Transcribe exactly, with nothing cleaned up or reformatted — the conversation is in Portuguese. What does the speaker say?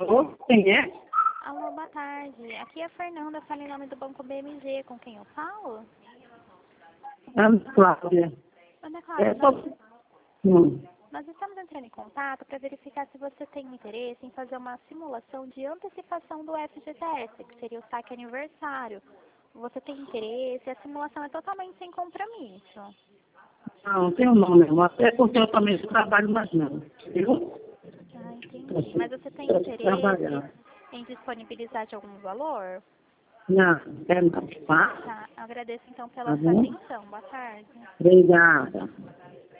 Alô, quem é? Alô, boa tarde. Aqui é a Fernanda, fala em nome do Banco B M G. Com quem eu falo? Ana Cláudia. Ana Cláudia, É, só... nós, hum. nós estamos entrando em contato para verificar se você tem interesse em fazer uma simulação de antecipação do F G T S, que seria o saque aniversário. Você tem interesse? A simulação é totalmente sem compromisso. Não, tem um nome, não. Até porque eu também trabalho mais não. Viu? Ah, entendi. Mas você tem Eu interesse trabalhar. em disponibilizar de algum valor? Não, é não, tá? Tá, agradeço então pela Tá sua bom? atenção. Boa tarde. Obrigada.